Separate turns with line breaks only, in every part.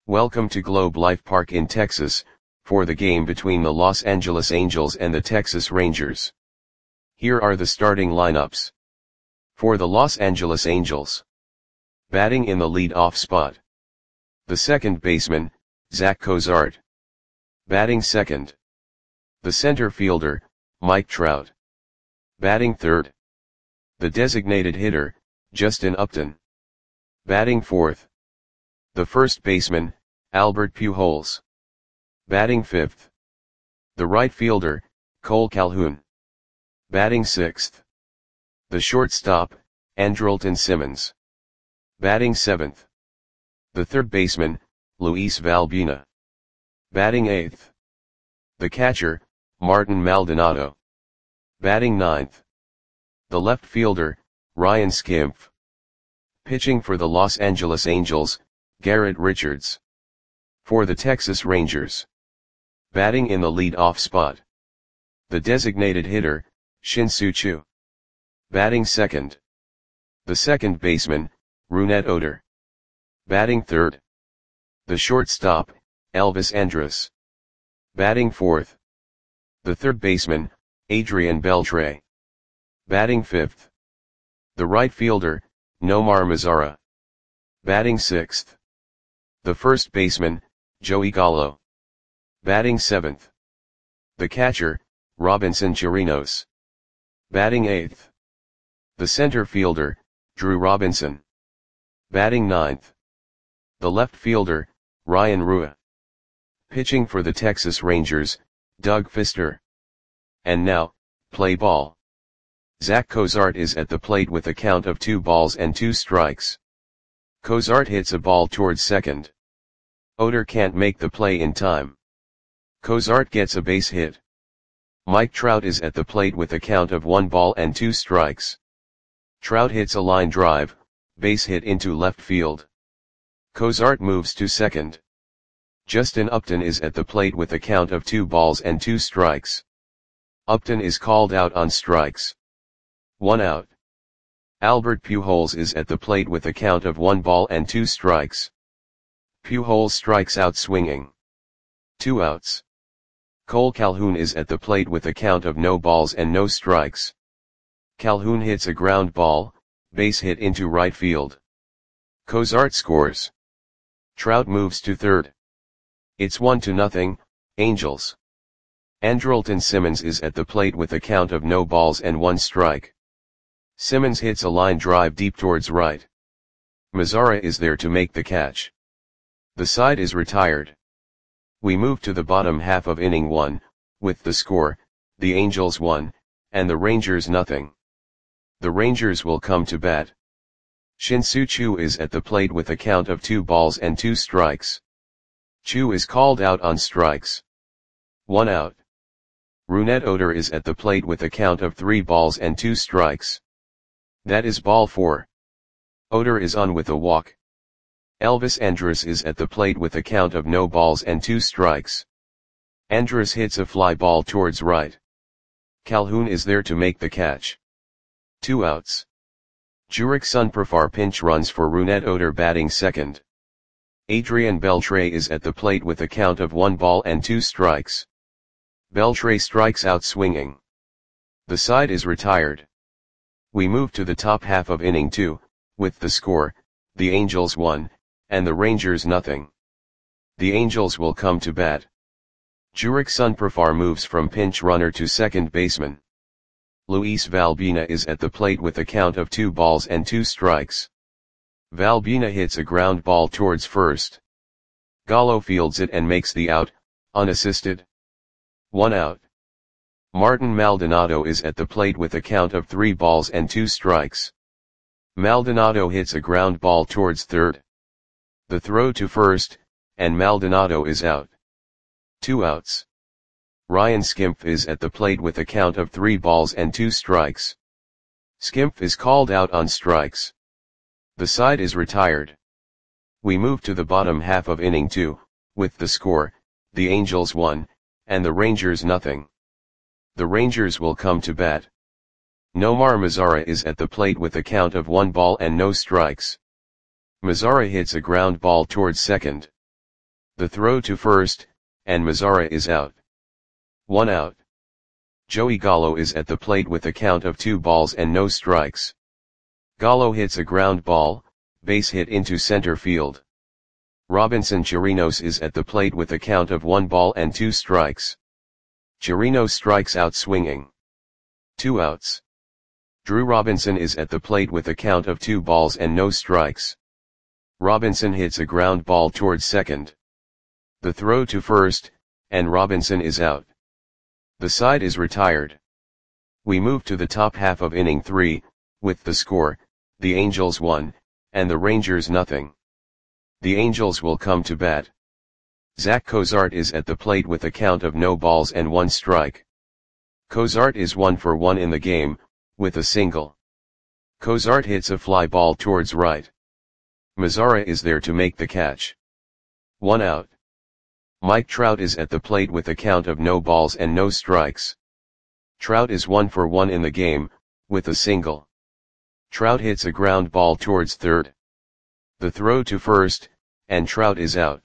Welcome to Globe Life Park in Texas, for the game between the Los Angeles Angels and the Texas Rangers. Here are the starting lineups. For the Los Angeles Angels. Batting in the lead-off spot. The second baseman, Zach Cozart. Batting second. The center fielder, Mike Trout. Batting third. The designated hitter, Justin Upton. Batting fourth. The first baseman, Albert Pujols. Batting fifth. The right fielder, Cole Calhoun. Batting sixth. The shortstop, Andrelton Simmons. Batting seventh. The third baseman, Luis Valbuena. Batting eighth. The catcher, Martin Maldonado. Batting ninth. The left fielder, Ryan Schimpf. Pitching for the Los Angeles Angels, Garrett Richards. For the Texas Rangers. Batting in the lead-off spot. The designated hitter, Shin-Soo Choo. Batting second. The second baseman, Rougned Odor. Batting third. The shortstop, Elvis Andrus. Batting fourth. The third baseman, Adrian Beltre. Batting fifth. The right fielder, Nomar Mazara. Batting sixth. The first baseman, Joey Gallo. Batting seventh. The catcher, Robinson Chirinos. Batting eighth. The center fielder, Drew Robinson. Batting ninth. The left fielder, Ryan Rua. Pitching for the Texas Rangers, Doug Fister. And now, play ball. Zach Cozart is at the plate with a count of 2-2. Cozart hits a ball towards second. Odor can't make the play in time. Cozart gets a base hit. Mike Trout is at the plate with a count of 1-2. Trout hits a line drive, base hit into left field. Cozart moves to second. Justin Upton is at the plate with a count of 2-2. Upton is called out on strikes. 1 out. Albert Pujols is at the plate with a count of 1-2. Pujols strikes out swinging. 2 outs. Cole Calhoun is at the plate with a count of no balls and no strikes. Calhoun hits a ground ball, base hit into right field. Cozart scores. Trout moves to third. It's 1-0, Angels. Andrelton Simmons is at the plate with a count of no balls and 1 strike. Simmons hits a line drive deep towards right. Mazara is there to make the catch. The side is retired. We move to the bottom half of inning 1, with the score, the Angels 1, and the Rangers 0. The Rangers will come to bat. Shin-Soo Choo is at the plate with a count of 2-2. Choo is called out on strikes. 1 out. Rougned Odor is at the plate with a count of 3-2. That is ball 4. Odor is on with a walk. Elvis Andrus is at the plate with a count of no balls and 2 strikes. Andrus hits a fly ball towards right. Calhoun is there to make the catch. 2 outs. Jurickson Profar pinch runs for Rougned Odor batting second. Adrian Beltre is at the plate with a count of 1-2. Beltre strikes out swinging. The side is retired. We move to the top half of inning 2, with the score, the Angels 1, and the Rangers 0. The Angels will come to bat. Jurickson Profar moves from pinch runner to second baseman. Luis Valbuena is at the plate with a count of 2-2. Valbuena hits a ground ball towards first. Gallo fields it and makes the out, unassisted. 1 out. Martin Maldonado is at the plate with a count of 3-2. Maldonado hits a ground ball towards third. The throw to first, and Maldonado is out. 2 outs. Ryan Schimpf is at the plate with a count of 3-2. Schimpf is called out on strikes. The side is retired. We move to the bottom half of inning 2, with the score, the Angels 1, and the Rangers 0. The Rangers will come to bat. Nomar Mazara is at the plate with a count of 1 ball and no strikes. Mazara hits a ground ball towards second. The throw to first, and Mazara is out. 1 out. Joey Gallo is at the plate with a count of 2 balls and no strikes. Gallo hits a ground ball, base hit into center field. Robinson Chirinos is at the plate with a count of 1 ball and 2 strikes. Chirinos strikes out swinging. 2 outs. Drew Robinson is at the plate with a count of 2 balls and no strikes. Robinson hits a ground ball towards second. The throw to first, and Robinson is out. The side is retired. We move to the top half of inning 3, with the score, the Angels 1, and the Rangers nothing. The Angels will come to bat. Zach Cozart is at the plate with a count of no balls and 1 strike. Cozart is 1 for 1 in the game, with a single. Cozart hits a fly ball towards right. Mazara is there to make the catch. 1 out. Mike Trout is at the plate with a count of no balls and no strikes. Trout is 1 for 1 in the game, with a single. Trout hits a ground ball towards third. The throw to first, and Trout is out.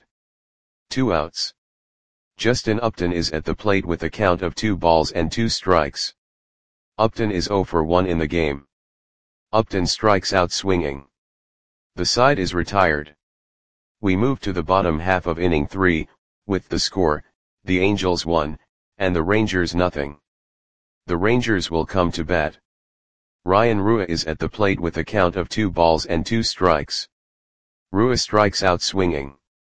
2 outs. Justin Upton is at the plate with a count of 2 balls and 2 strikes. Upton is 0 for 1 in the game. Upton strikes out swinging. The side is retired. We move to the bottom half of inning 3, with the score, the Angels 1, and the Rangers nothing. The Rangers will come to bat. Ryan Rua is at the plate with a count of 2 balls and 2 strikes. Rua strikes out swinging.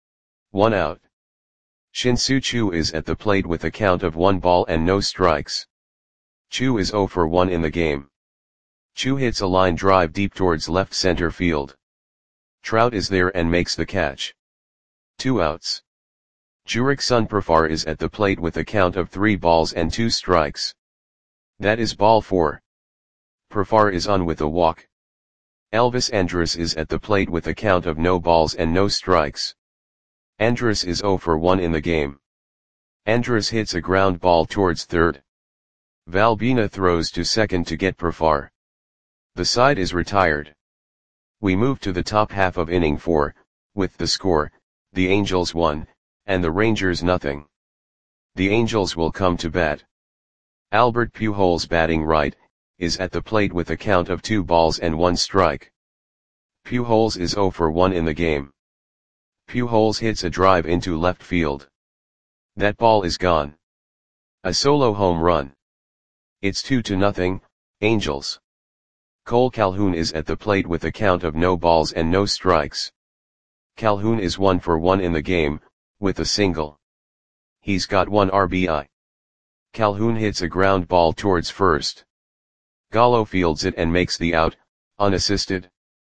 1 out. Shin-Soo Choo is at the plate with a count of 1 ball and no strikes. Choo is 0 for 1 in the game. Choo hits a line drive deep towards left center field. Trout is there and makes the catch. 2 outs. Jurickson Profar is at the plate with a count of 3 balls and 2 strikes. That is ball 4. Profar is on with a walk. Elvis Andrus is at the plate with a count of no balls and no strikes. Andrus is 0 for 1 in the game. Andrus hits a ground ball towards third. Valbina throws to second to get Profar. The side is retired. We move to the top half of inning 4, with the score, the Angels 1, and the Rangers nothing. The Angels will come to bat. Albert Pujols batting right, is at the plate with a count of 2 balls and 1 strike. Pujols is 0 for 1 in the game. Pujols hits a drive into left field. That ball is gone. A solo home run. It's 2-0, Angels. Cole Calhoun is at the plate with a count of no balls and no strikes. Calhoun is 1 for 1 in the game, with a single. He's got 1 RBI. Calhoun hits a ground ball towards first. Gallo fields it and makes the out, unassisted.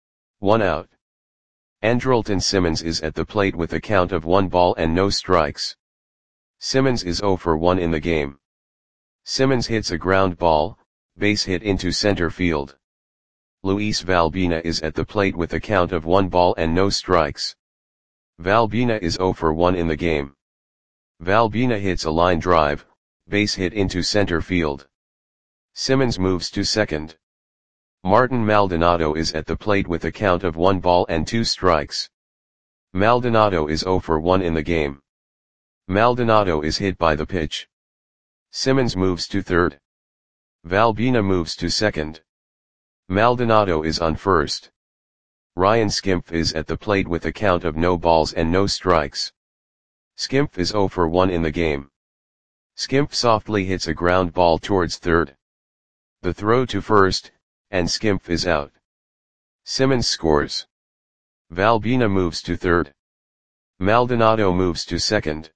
1 out. Andrelton Simmons is at the plate with a count of 1 ball and no strikes. Simmons is 0 for 1 in the game. Simmons hits a ground ball, base hit into center field. Luis Valbina is at the plate with a count of 1 ball and no strikes. Valbina is 0 for 1 in the game. Valbina hits a line drive, base hit into center field. Simmons moves to second. Martin Maldonado is at the plate with a count of 1 ball and 2 strikes. Maldonado is 0 for 1 in the game. Maldonado is hit by the pitch. Simmons moves to third. Valbina moves to second. Maldonado is on first. Ryan Skimpf is at the plate with a count of no balls and no strikes. Skimpf is 0 for 1 in the game. Skimpf softly hits a ground ball towards third. The throw to first, and Skimpf is out. Simmons scores. Valbina moves to third. Maldonado moves to second.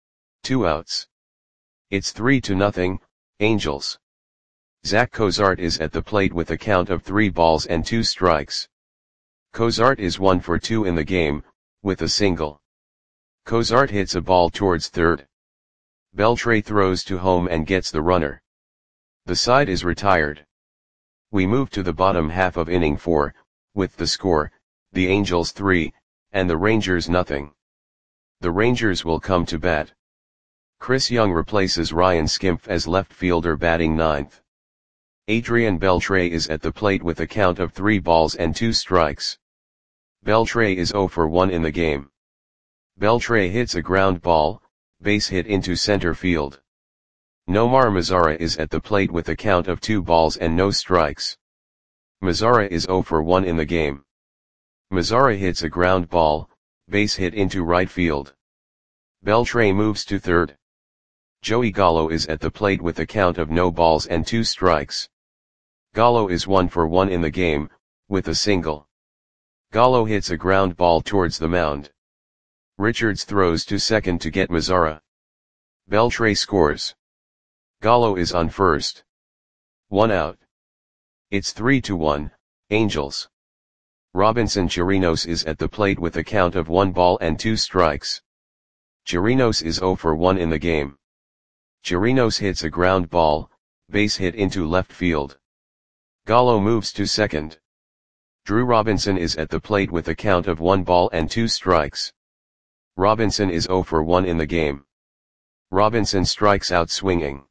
2 outs. It's 3-0, Angels. Zach Cozart is at the plate with a count of 3 balls and 2 strikes. Cozart is 1 for 2 in the game, with a single. Cozart hits a ball towards third. Beltre throws to home and gets the runner. The side is retired. We move to the bottom half of inning 4, with the score, the Angels 3, and the Rangers nothing. The Rangers will come to bat. Chris Young replaces Ryan Skimpf as left fielder batting ninth. Adrian Beltre is at the plate with a count of 3 balls and 2 strikes. Beltre is 0 for 1 in the game. Beltre hits a ground ball, base hit into center field. Nomar Mazara is at the plate with a count of 2 balls and no strikes. Mazara is 0 for 1 in the game. Mazara hits a ground ball, base hit into right field. Beltre moves to third. Joey Gallo is at the plate with a count of no balls and 2 strikes. Gallo is 1 for 1 in the game, with a single. Gallo hits a ground ball towards the mound. Richards throws to second to get Mazara. Beltre scores. Gallo is on first. 1 out. It's 3-1, Angels. Robinson Chirinos is at the plate with a count of 1 ball and 2 strikes. Chirinos is 0 for 1 in the game. Chirinos hits a ground ball, base hit into left field. Gallo moves to second. Drew Robinson is at the plate with a count of 1 ball and 2 strikes. Robinson is 0 for 1 in the game. Robinson strikes out swinging.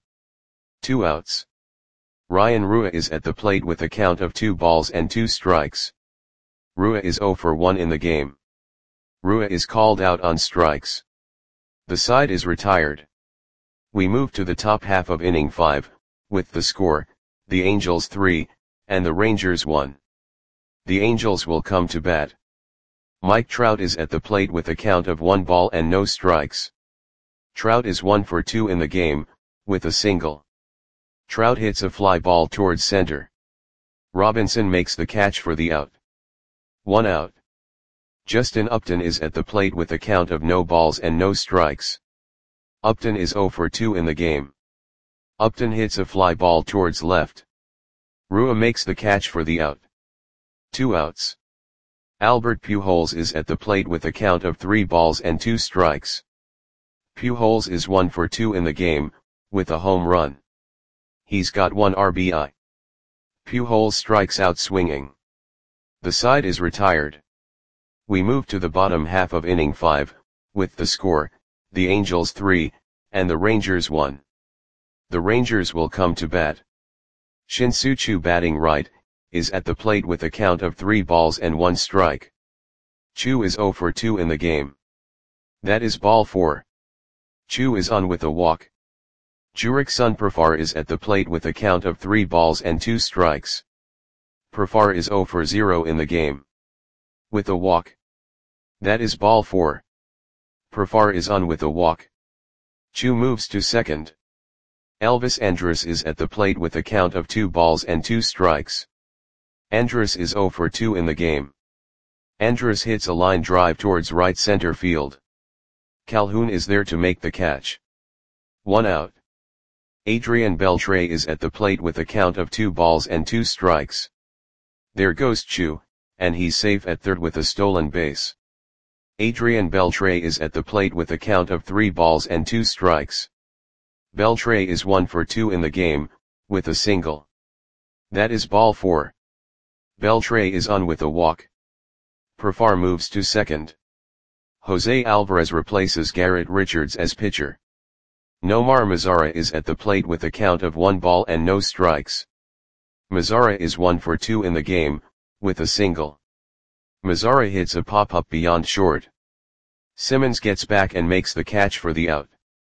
2 outs. Ryan Rua is at the plate with a count of 2 balls and 2 strikes. Rua is 0 for 1 in the game. Rua is called out on strikes. The side is retired. We move to the top half of inning 5, with the score, the Angels 3, and the Rangers 1. The Angels will come to bat. Mike Trout is at the plate with a count of 1 ball and no strikes. Trout is 1 for 2 in the game, with a single. Trout hits a fly ball towards center. Robinson makes the catch for the out. 1 out. Justin Upton is at the plate with a count of no balls and no strikes. Upton is 0 for 2 in the game. Upton hits a fly ball towards left. Rua makes the catch for the out. 2 outs. Albert Pujols is at the plate with a count of 3 balls and 2 strikes. Pujols is 1 for 2 in the game, with a home run. He's got 1 RBI. Pujols strikes out swinging. The side is retired. We move to the bottom half of inning 5, with the score, the Angels 3, and the Rangers 1. The Rangers will come to bat. Shin-Soo Choo batting right, is at the plate with a count of 3 balls and 1 strike. Choo is 0 for 2 in the game. That is ball 4. Choo is on with a walk. Jurickson Profar is at the plate with a count of 3 balls and 2 strikes. Profar is 0 for 0 in the game. With a walk. That is ball 4. Profar is on with a walk. Choo moves to second. Elvis Andrus is at the plate with a count of 2 balls and 2 strikes. Andrus is 0 for 2 in the game. Andrus hits a line drive towards right center field. Calhoun is there to make the catch. 1 out. Adrian Beltre is at the plate with a count of 2 balls and 2 strikes. There goes Choo, and he's safe at third with a stolen base. Adrian Beltre is at the plate with a count of 3 balls and 2 strikes. Beltre is 1 for 2 in the game, with a single. That is ball 4. Beltre is on with a walk. Profar moves to second. Jose Alvarez replaces Garrett Richards as pitcher. Nomar Mazara is at the plate with a count of 1 ball and no strikes. Mazara is 1 for 2 in the game, with a single. Mazara hits a pop-up beyond short. Simmons gets back and makes the catch for the out.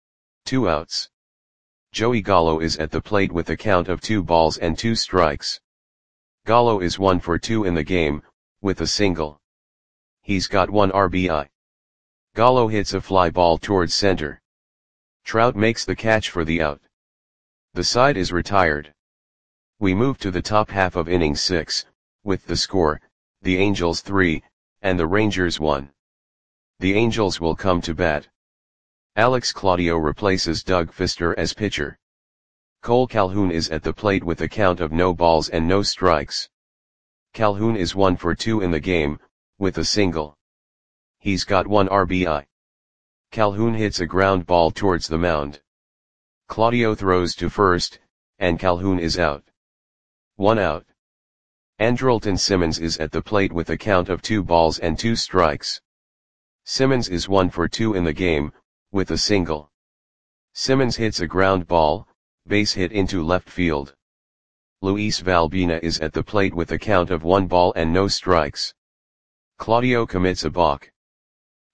2 outs. Joey Gallo is at the plate with a count of 2 balls and 2 strikes. Gallo is 1 for 2 in the game, with a single. He's got 1 RBI. Gallo hits a fly ball towards center. Trout makes the catch for the out. The side is retired. We move to the top half of inning 6, with the score, the Angels 3, and the Rangers 1. The Angels will come to bat. Alex Claudio replaces Doug Fister as pitcher. Cole Calhoun is at the plate with a count of no balls and no strikes. Calhoun is 1 for 2 in the game, with a single. He's got 1 RBI. Calhoun hits a ground ball towards the mound. Claudio throws to first, and Calhoun is out. 1 out. Andrelton Simmons is at the plate with a count of 2 balls and 2 strikes. Simmons is 1 for 2 in the game, with a single. Simmons hits a ground ball, base hit into left field. Luis Valbina is at the plate with a count of 1 ball and no strikes. Claudio commits a balk.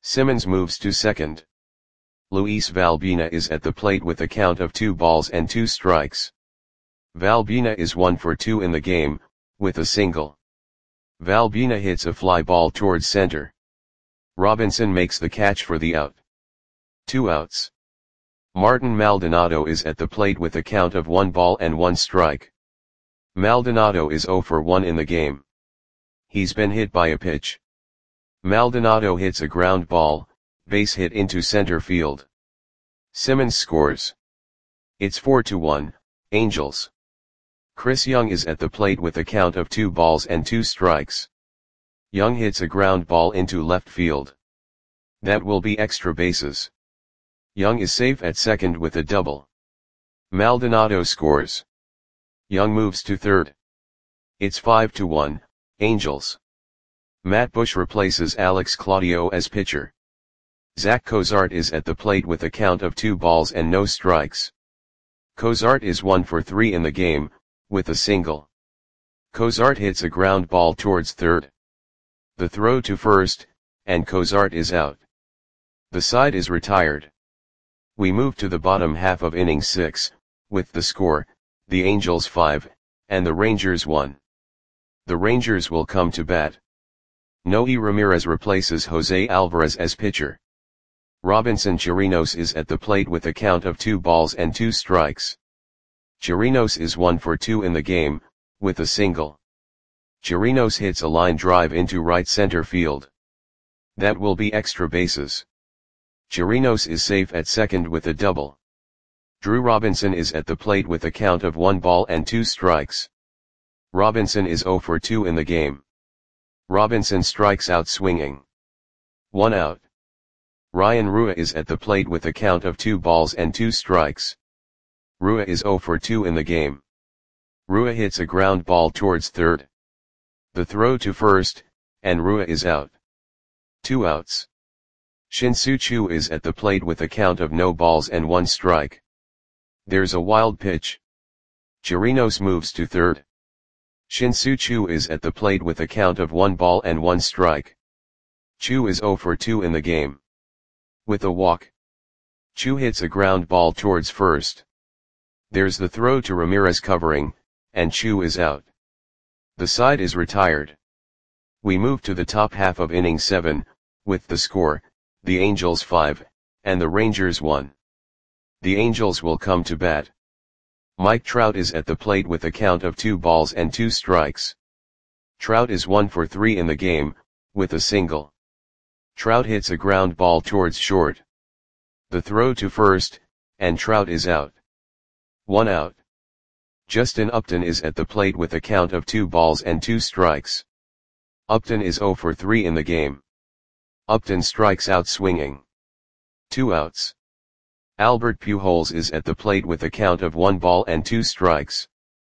Simmons moves to second. Luis Valbuena is at the plate with a count of 2 balls and 2 strikes. Valbuena is 1 for 2 in the game, with a single. Valbuena hits a fly ball towards center. Robinson makes the catch for the out. 2 outs. Martin Maldonado is at the plate with a count of 1 ball and 1 strike. Maldonado is 0 for 1 in the game. He's been hit by a pitch. Maldonado hits a ground ball, base hit into center field. Simmons scores. It's 4-1, Angels. Chris Young is at the plate with a count of 2 balls and 2 strikes. Young hits a ground ball into left field. That will be extra bases. Young is safe at second with a double. Maldonado scores. Young moves to third. It's 5-1, Angels. Matt Bush replaces Alex Claudio as pitcher. Zach Cozart is at the plate with a count of 2 balls and no strikes. Cozart is 1 for 3 in the game, with a single. Cozart hits a ground ball towards third. The throw to first, and Cozart is out. The side is retired. We move to the bottom half of inning 6, with the score, the Angels 5, and the Rangers 1. The Rangers will come to bat. Noe Ramirez replaces Jose Alvarez as pitcher. Robinson Chirinos is at the plate with a count of 2 balls and 2 strikes. Chirinos is 1 for 2 in the game, with a single. Chirinos hits a line drive into right center field. That will be extra bases. Chirinos is safe at second with a double. Drew Robinson is at the plate with a count of 1 ball and 2 strikes. Robinson is 0 for 2 in the game. Robinson strikes out swinging. 1 out. Ryan Rua is at the plate with a count of 2 balls and 2 strikes. Rua is 0 for 2 in the game. Rua hits a ground ball towards third. The throw to first, and Rua is out. 2 outs. Shin-Soo Choo is at the plate with a count of no balls and 1 strike. There's a wild pitch. Chirinos moves to third. Shin-Soo Choo is at the plate with a count of 1 ball and 1 strike. Choo is 0 for 2 in the game. With a walk. Choo hits a ground ball towards first. There's the throw to Ramirez covering, and Choo is out. The side is retired. We move to the top half of inning 7, with the score, the Angels 5, and the Rangers 1. The Angels will come to bat. Mike Trout is at the plate with a count of 2 balls and 2 strikes. Trout is 1 for 3 in the game, with a single. Trout hits a ground ball towards short. The throw to first, and Trout is out. 1 out. Justin Upton is at the plate with a count of 2 balls and 2 strikes. Upton is 0 for 3 in the game. Upton strikes out swinging. 2 outs. Albert Pujols is at the plate with a count of 1 ball and 2 strikes.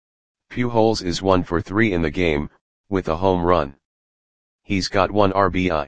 Pujols is 1 for 3 in the game, with a home run. He's got 1 RBI.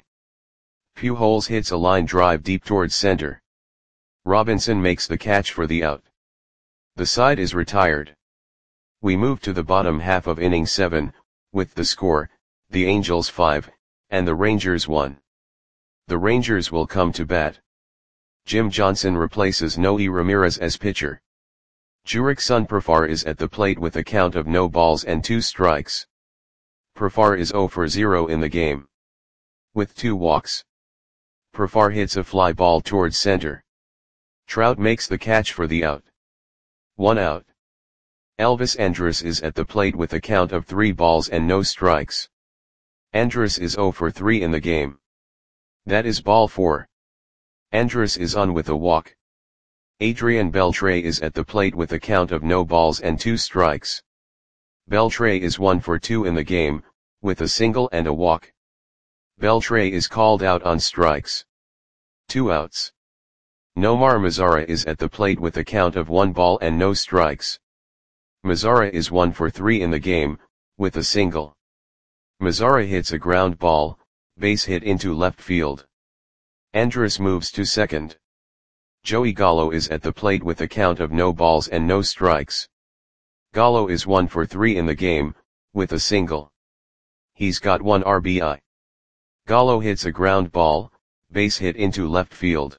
Pujols hits a line drive deep towards center. Robinson makes the catch for the out. The side is retired. We move to the bottom half of inning 7, with the score, the Angels 5, and the Rangers 1. The Rangers will come to bat. Jim Johnson replaces Noe Ramirez as pitcher. Jurickson Profar is at the plate with a count of no balls and 2 strikes. Profar is 0 for 0 in the game. With 2 walks. Profar hits a fly ball towards center. Trout makes the catch for the out. 1 out. Elvis Andrus is at the plate with a count of 3 balls and no strikes. Andrus is 0 for 3 in the game. That is ball 4. Andrus is on with a walk. Adrian Beltre is at the plate with a count of no balls and 2 strikes. Beltre is 1 for 2 in the game, with a single and a walk. Beltre is called out on strikes. 2 outs. Nomar Mazara is at the plate with a count of 1 ball and no strikes. Mazara is 1 for 3 in the game, with a single. Mazara hits a ground ball, base hit into left field. Andrus moves to second. Joey Gallo is at the plate with a count of no balls and no strikes. Gallo is 1 for 3 in the game, with a single. He's got 1 RBI. Gallo hits a ground ball, base hit into left field.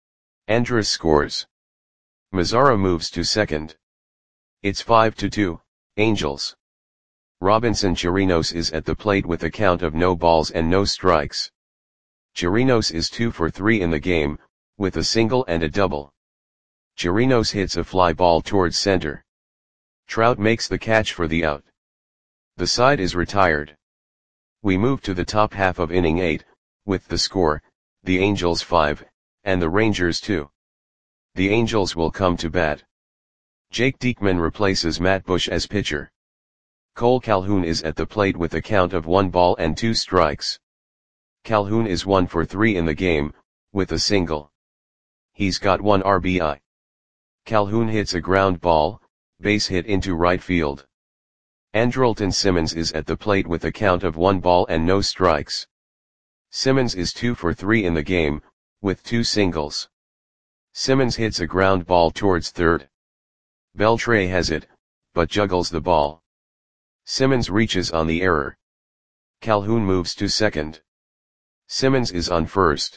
Andrus scores. Mazara moves to second. It's 5-2, Angels. Robinson Chirinos is at the plate with a count of no balls and no strikes. Chirinos is 2 for 3 in the game, with a single and a double. Chirinos hits a fly ball towards center. Trout makes the catch for the out. The side is retired. We move to the top half of inning 8, with the score, the Angels 5, and the Rangers 2. The Angels will come to bat. Jake Diekman replaces Matt Bush as pitcher. Cole Calhoun is at the plate with a count of 1 ball and 2 strikes. Calhoun is 1 for 3 in the game, with a single. He's got 1 RBI. Calhoun hits a ground ball, base hit into right field. Andrelton Simmons is at the plate with a count of 1 ball and no strikes. Simmons is 2 for 3 in the game, with 2 singles. Simmons hits a ground ball towards third. Beltre has it, but juggles the ball. Simmons reaches on the error. Calhoun moves to second. Simmons is on first.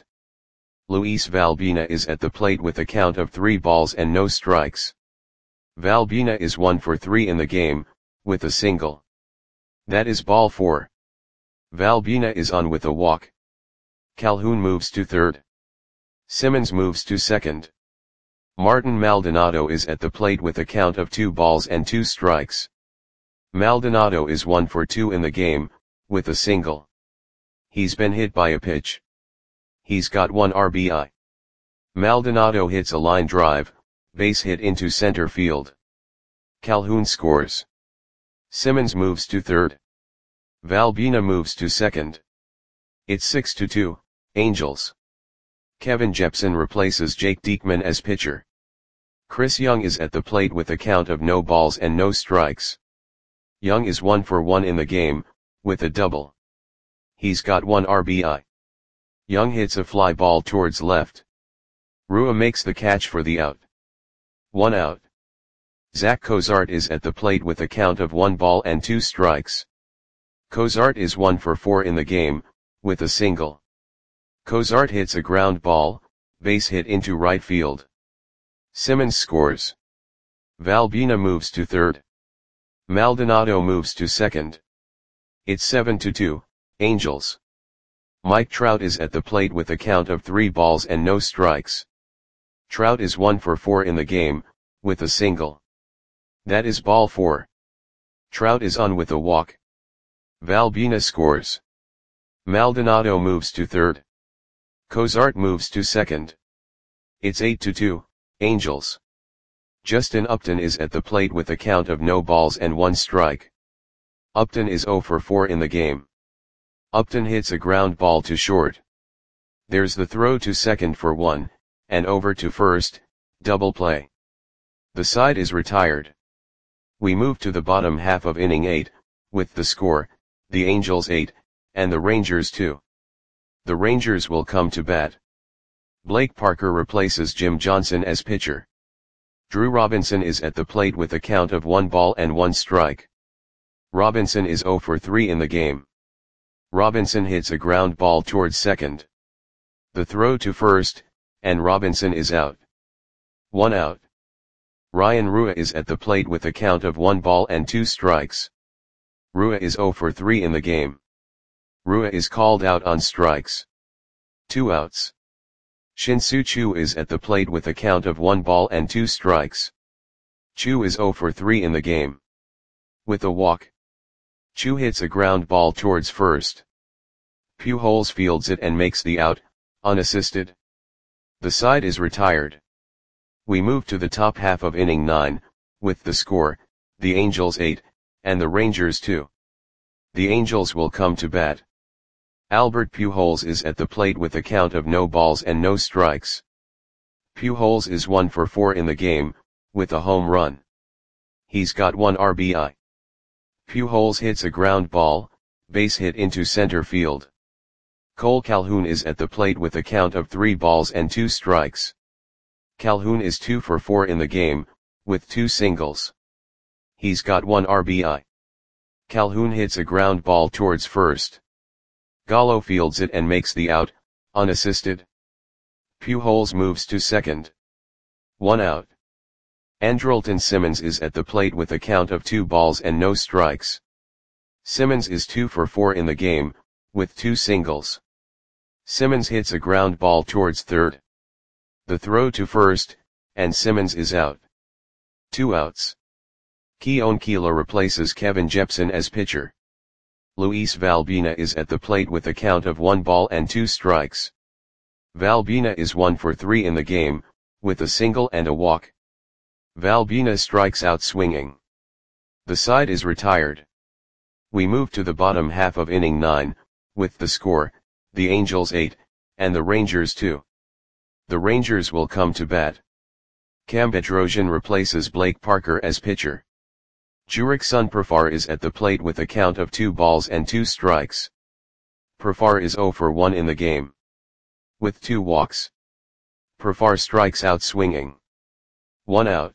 Luis Valbina is at the plate with a count of 3 balls and no strikes. Valbina is 1 for 3 in the game, with a single. That is ball 4. Valbina is on with a walk. Calhoun moves to third. Simmons moves to second. Martin Maldonado is at the plate with a count of 2 balls and 2 strikes. Maldonado is 1 for 2 in the game, with a single. He's been hit by a pitch. He's got 1 RBI. Maldonado hits a line drive, base hit into center field. Calhoun scores. Simmons moves to third. Valbina moves to second. It's 6-2, Angels. Kevin Jepson replaces Jake Diekman as pitcher. Chris Young is at the plate with a count of no balls and no strikes. Young is 1 for 1 in the game, with a double. He's got 1 RBI. Young hits a fly ball towards left. Rua makes the catch for the out. 1 out. Zach Cozart is at the plate with a count of 1 ball and 2 strikes. Cozart is 1 for 4 in the game, with a single. Cozart hits a ground ball, base hit into right field. Simmons scores. Valbina moves to third. Maldonado moves to second. It's 7-2, Angels. Mike Trout is at the plate with a count of 3 balls and no strikes. Trout is 1 for 4 in the game, with a single. That is ball 4. Trout is on with a walk. Valbina scores. Maldonado moves to third. Cozart moves to second. It's 8-2, Angels. Justin Upton is at the plate with a count of no balls and 1 strike. Upton is 0 for 4 in the game. Upton hits a ground ball to short. There's the throw to second for 1, and over to first, double play. The side is retired. We move to the bottom half of inning 8, with the score, the Angels 8, and the Rangers 2. The Rangers will come to bat. Blake Parker replaces Jim Johnson as pitcher. Drew Robinson is at the plate with a count of 1 ball and 1 strike. Robinson is 0 for 3 in the game. Robinson hits a ground ball towards second. The throw to first, and Robinson is out. 1 out. Ryan Rua is at the plate with a count of 1 ball and 2 strikes. Rua is 0 for 3 in the game. Rua is called out on strikes. 2 outs. Shin-Soo Choo is at the plate with a count of 1 ball and 2 strikes. Choo is 0 for 3 in the game. With a walk. Choo hits a ground ball towards first. Pujols fields it and makes the out, unassisted. The side is retired. We move to the top half of inning 9, with the score, the Angels 8, and the Rangers 2. The Angels will come to bat. Albert Pujols is at the plate with a count of no balls and no strikes. Pujols is 1 for 4 in the game, with a home run. He's got 1 RBI. Pujols hits a ground ball, base hit into center field. Cole Calhoun is at the plate with a count of 3 balls and 2 strikes. Calhoun is 2 for 4 in the game, with 2 singles. He's got 1 RBI. Calhoun hits a ground ball towards first. Gallo fields it and makes the out, unassisted. Pujols moves to second. 1 out. Andrelton Simmons is at the plate with a count of 2 balls and no strikes. Simmons is 2 for 4 in the game, with 2 singles. Simmons hits a ground ball towards third. The throw to first, and Simmons is out. 2 outs. Keone Kela replaces Kevin Jepsen as pitcher. Luis Valbuena is at the plate with a count of 1 ball and 2 strikes. Valbuena is 1 for 3 in the game, with a single and a walk. Valbuena strikes out swinging. The side is retired. We move to the bottom half of inning 9, with the score, the Angels 8, and the Rangers 2. The Rangers will come to bat. Cam Bedrosian replaces Blake Parker as pitcher. Jurickson Profar is at the plate with a count of 2 balls and 2 strikes. Profar is 0 for 1 in the game, with 2 walks. Profar strikes out swinging. 1 out.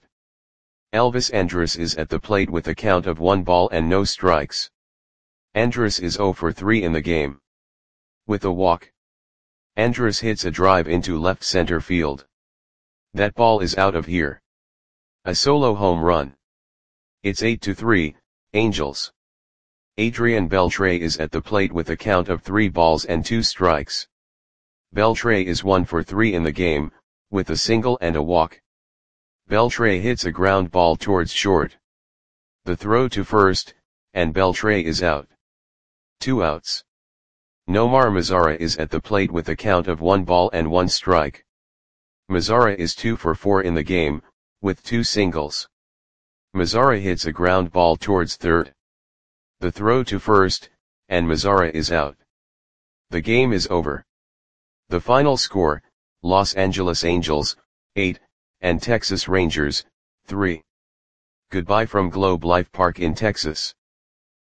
Elvis Andrus is at the plate with a count of 1 ball and no strikes. Andrus is 0 for 3 in the game, with a walk. Andrus hits a drive into left center field. That ball is out of here. A solo home run. It's 8-3, Angels. Adrian Beltre is at the plate with a count of 3 balls and 2 strikes. Beltre is 1 for 3 in the game, with a single and a walk. Beltre hits a ground ball towards short. The throw to first, and Beltre is out. 2 outs. Nomar Mazara is at the plate with a count of 1 ball and 1 strike. Mazara is 2 for 4 in the game, with 2 singles. Mazara hits a ground ball towards third. The throw to first, and Mazara is out. The game is over. The final score, Los Angeles Angels, 8, and Texas Rangers, 3. Goodbye from Globe Life Park in Texas.